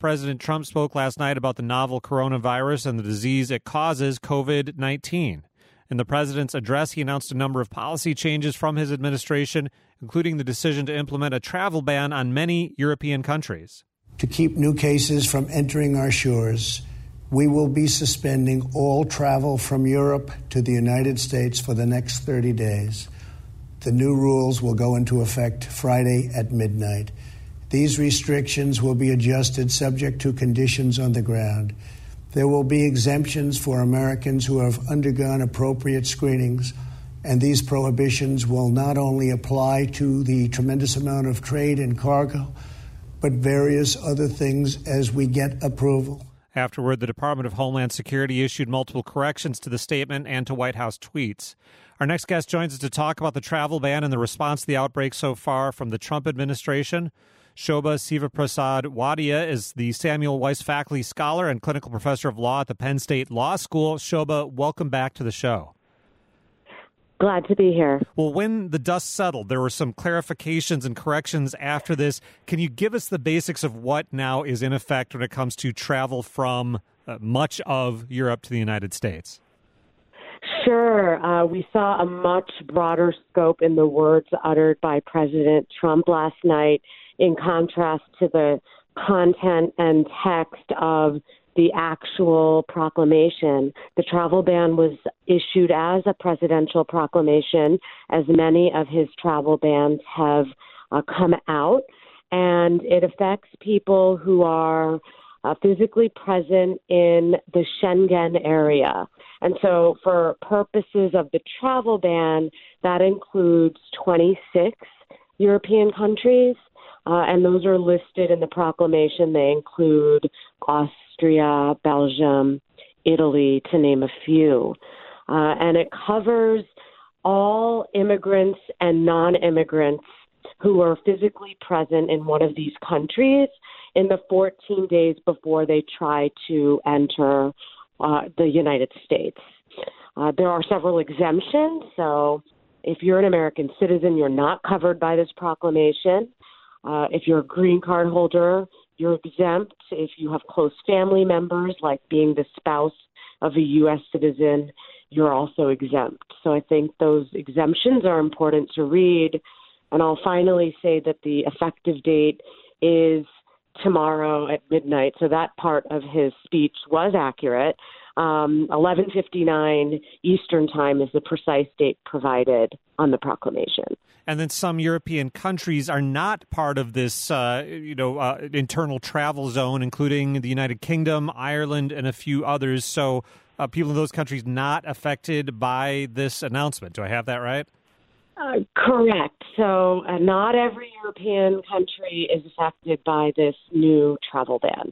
President Trump spoke last night about the novel coronavirus and the disease it causes, COVID-19. In the president's address, he announced a number of policy changes from his administration, including the decision to implement a travel ban on many European countries. To keep new cases from entering our shores, we will be suspending all travel from Europe to the United States for the next 30 days. The new rules will go into effect Friday at midnight. These restrictions will be adjusted subject to conditions on the ground. There will be exemptions for Americans who have undergone appropriate screenings, and these prohibitions will not only apply to the tremendous amount of trade and cargo, but various other things as we get approval. Afterward, the Department of Homeland Security issued multiple corrections to the statement and to White House tweets. Our next guest joins us to talk about the travel ban and the response to the outbreak so far from the Trump administration. Shobha Sivaprasad Wadia is the Samuel Weiss Faculty Scholar and Clinical Professor of Law at the Penn State Law School. Shobha, welcome back to the show. Glad to be here. Well, when the dust settled, there were some clarifications and corrections after this. Can you give us the basics of what now is in effect when it comes to travel from much of Europe to the United States? Sure. We saw a much broader scope in the words uttered by President Trump last night, in contrast to the content and text of the actual proclamation. The travel ban was issued as a presidential proclamation, as many of his travel bans have come out, and it affects people who are physically present in the Schengen area. And so for purposes of the travel ban, that includes 26 European countries, and those are listed in the proclamation. They include Austria, Belgium, Italy, to name a few. And it covers all immigrants and non-immigrants who are physically present in one of these countries in the 14 days before they try to enter the United States. There are several exemptions. So if you're an American citizen, you're not covered by this proclamation. If you're a green card holder, you're exempt. If you have close family members, like being the spouse of a U.S. citizen, you're also exempt. So I think those exemptions are important to read. And I'll finally say that the effective date is tomorrow at midnight. So that part of his speech was accurate. 11:59 Eastern Time is the precise date provided on the proclamation. And then some European countries are not part of this, internal travel zone, including the United Kingdom, Ireland, and a few others. So people in those countries not affected by this announcement. Do I have that right? Correct. So not every European country is affected by this new travel ban.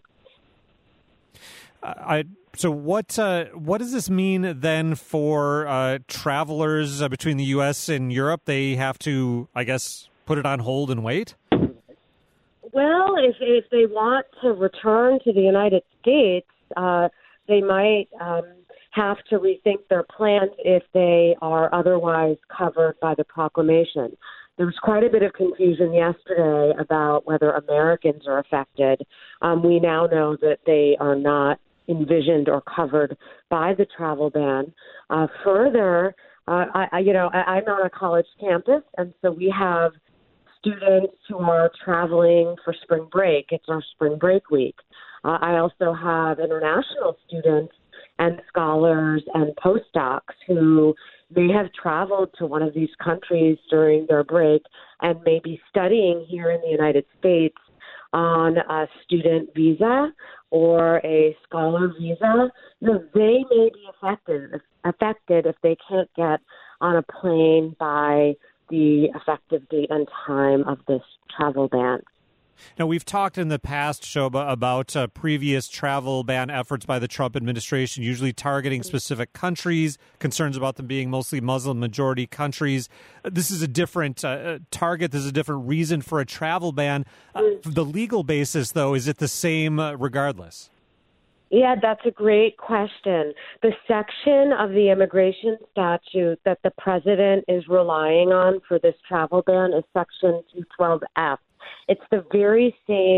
So what does this mean then for travelers between the U.S. and Europe? They have to, I guess, put it on hold and wait? Well, if they want to return to the United States, they might have to rethink their plans if they are otherwise covered by the proclamation. There was quite a bit of confusion yesterday about whether Americans are affected. We now know that they are not envisioned or covered by the travel ban. Further, I'm on a college campus, and so we have students who are traveling for spring break. It's our spring break week. I also have international students and scholars and postdocs who may have traveled to one of these countries during their break and may be studying here in the United States on a student visa or a scholar visa. They may be affected if they can't get on a plane by the effective date and time of this travel ban. Now, we've talked in the past, Shobha, about previous travel ban efforts by the Trump administration, usually targeting specific countries, concerns about them being mostly Muslim-majority countries. This is a different target. This is a different reason for a travel ban. The legal basis, though, is it the same regardless? Yeah, that's a great question. The section of the immigration statute that the president is relying on for this travel ban is Section 212F. It's the very same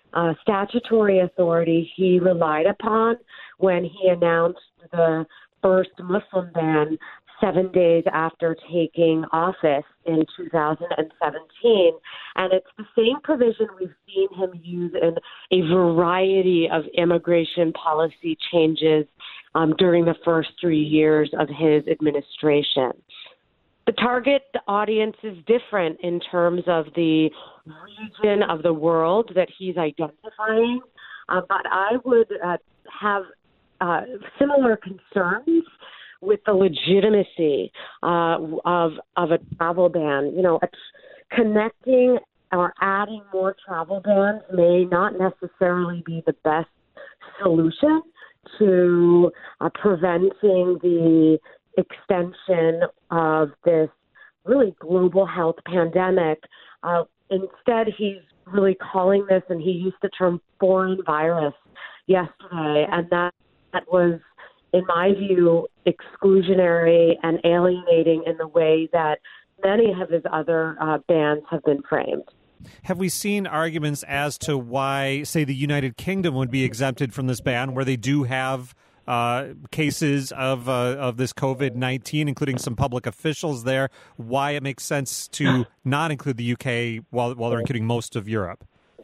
statutory authority he relied upon when he announced the first Muslim ban 7 days after taking office in 2017. And it's the same provision we've seen him use in a variety of immigration policy changes during the first 3 years of his administration. The target audience is different in terms of the region of the world that he's identifying, but I would have similar concerns with the legitimacy of a travel ban. You know, connecting or adding more travel bans may not necessarily be the best solution to preventing the extension of this really global health pandemic. Instead, he's really calling this, and he used the term foreign virus yesterday, and that was, in my view, exclusionary and alienating in the way that many of his other bans have been framed. Have we seen arguments as to why, say, the United Kingdom would be exempted from this ban, where they do have cases of this COVID-19, including some public officials there, why it makes sense to not include the UK while they're including most of Europe?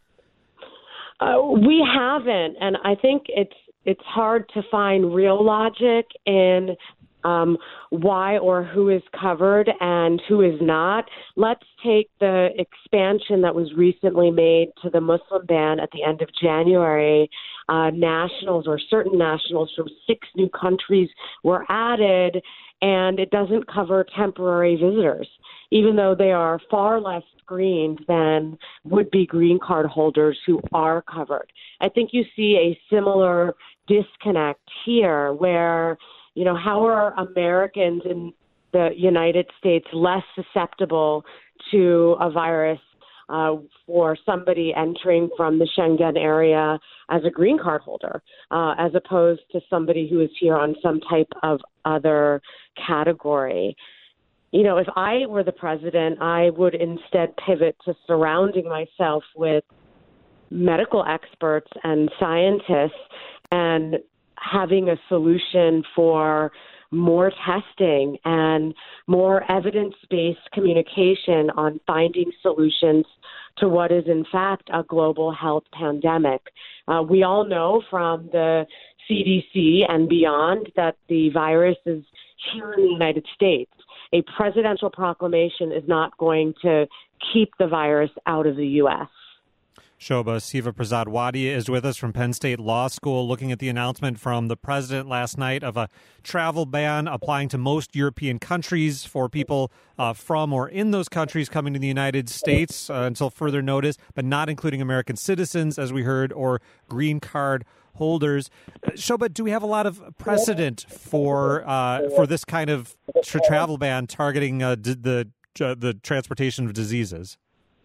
We haven't, and I think it's hard to find real logic in why or who is covered and who is not. Let's take the expansion that was recently made to the Muslim ban at the end of January. Nationals or certain nationals from 6 new countries were added, and it doesn't cover temporary visitors, even though they are far less screened than would-be green card holders who are covered. I think you see a similar disconnect here where, you know, how are Americans in the United States less susceptible to a virus for somebody entering from the Schengen area as a green card holder, as opposed to somebody who is here on some type of other category? You know, if I were the president, I would instead pivot to surrounding myself with medical experts and scientists and having a solution for more testing and more evidence-based communication on finding solutions to what is, in fact, a global health pandemic. We all know from the CDC and beyond that the virus is here in the United States. A presidential proclamation is not going to keep the virus out of the U.S. Shobha Siva-Prasad Wadia is with us from Penn State Law School, looking at the announcement from the president last night of a travel ban applying to most European countries for people from or in those countries coming to the United States until further notice, but not including American citizens, as we heard, or green card holders. Shobha, do we have a lot of precedent for this kind of travel ban targeting the transportation of diseases?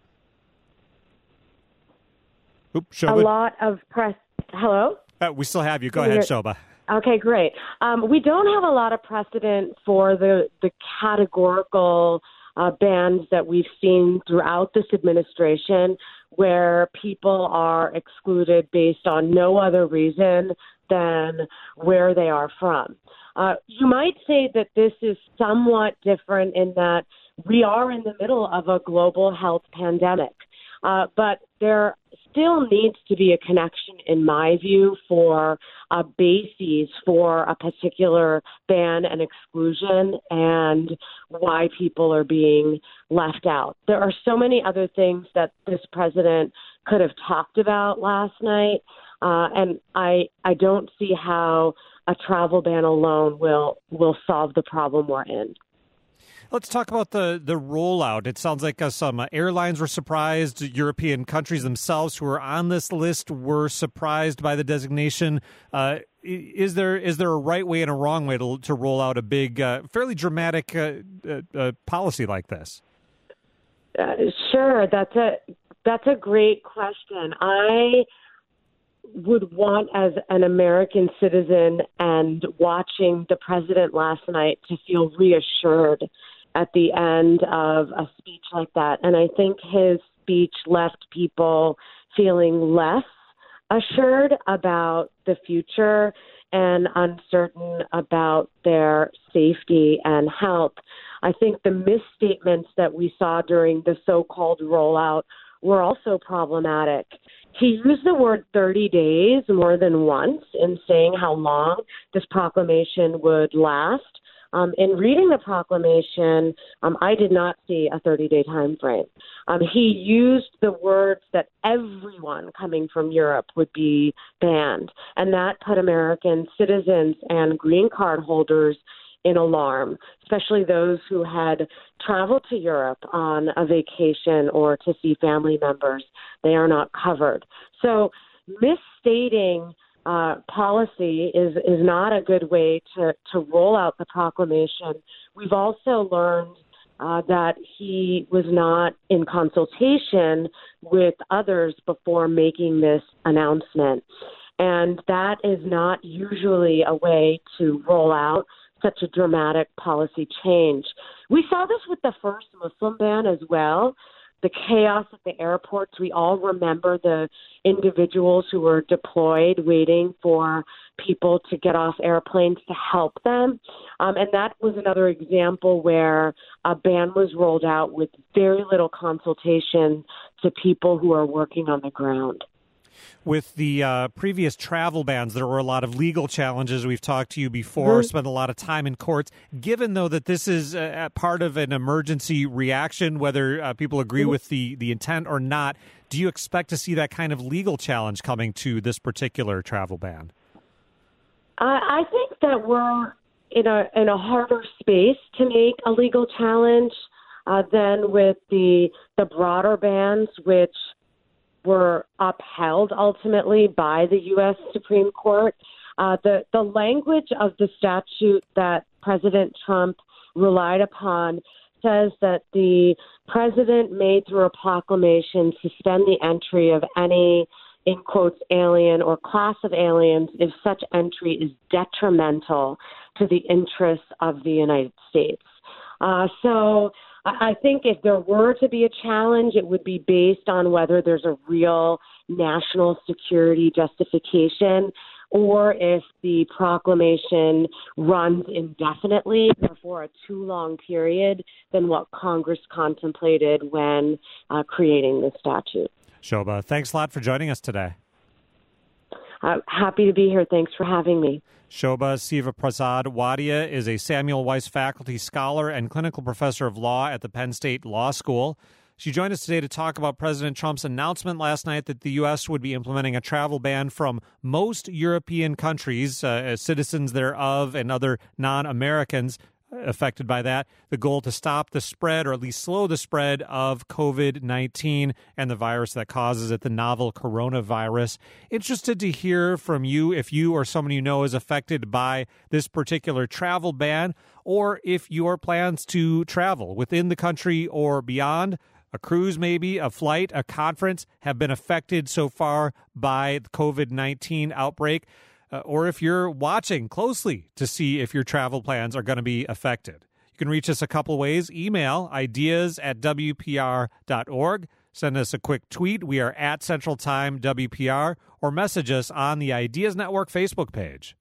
Oops, a lot of press. Hello? We still have you. Go ahead, Shobha. Okay, great. We don't have a lot of precedent for the categorical bans that we've seen throughout this administration, where people are excluded based on no other reason than where they are from. You might say that this is somewhat different in that we are in the middle of a global health pandemic, but there still needs to be a connection, in my view, for a basis for a particular ban and exclusion and why people are being left out. There are so many other things that this president could have talked about last night, and I don't see how a travel ban alone will solve the problem we're in. Let's talk about the rollout. It sounds like some airlines were surprised. European countries themselves who are on this list were surprised by the designation. Is there a right way and a wrong way to roll out a big, fairly dramatic policy like this? Sure, that's a great question. I would want, as an American citizen and watching the president last night, to feel reassured at the end of a speech like that. And I think his speech left people feeling less assured about the future and uncertain about their safety and health. I think the misstatements that we saw during the so-called rollout were also problematic. He used the word 30 days more than once in saying how long this proclamation would last. In reading the proclamation, I did not see a 30-day time frame. He used the words that everyone coming from Europe would be banned, and that put American citizens and green card holders in alarm, especially those who had traveled to Europe on a vacation or to see family members. They are not covered. So misstating policy is not a good way to roll out the proclamation. We've also learned that he was not in consultation with others before making this announcement. And that is not usually a way to roll out such a dramatic policy change. We saw this with the first Muslim ban as well. The chaos at the airports, we all remember the individuals who were deployed waiting for people to get off airplanes to help them. And that was another example where a ban was rolled out with very little consultation to people who are working on the ground. With the previous travel bans, there were a lot of legal challenges. We've talked to you before, spent a lot of time in courts. Given, though, that this is part of an emergency reaction, whether people agree with the intent or not, do you expect to see that kind of legal challenge coming to this particular travel ban? I think that we're in a harder space to make a legal challenge than with the broader bans, which were upheld ultimately by the U.S. Supreme Court. The language of the statute that President Trump relied upon says that the president may, through a proclamation, suspend the entry of any, in quotes, alien or class of aliens if such entry is detrimental to the interests of the United States. So I think if there were to be a challenge, it would be based on whether there's a real national security justification or if the proclamation runs indefinitely or for a too long period than what Congress contemplated when creating the statute. Shobha, thanks a lot for joining us today. Happy to be here. Thanks for having me. Shobha Sivaprasad Wadia is a Samuel Weiss faculty scholar and clinical professor of law at the Penn State Law School. She joined us today to talk about President Trump's announcement last night that the U.S. would be implementing a travel ban from most European countries, citizens thereof and other non-Americans affected by that. The goal to stop the spread, or at least slow the spread, of COVID-19 and the virus that causes it, the novel coronavirus. Interested to hear from you if you or someone you know is affected by this particular travel ban, or if your plans to travel within the country or beyond, a cruise maybe, a flight, a conference, have been affected so far by the COVID-19 outbreak. Or if you're watching closely to see if your travel plans are going to be affected. You can reach us a couple ways. Email ideas@wpr.org. Send us a quick tweet. We are at Central Time WPR, or message us on the Ideas Network Facebook page.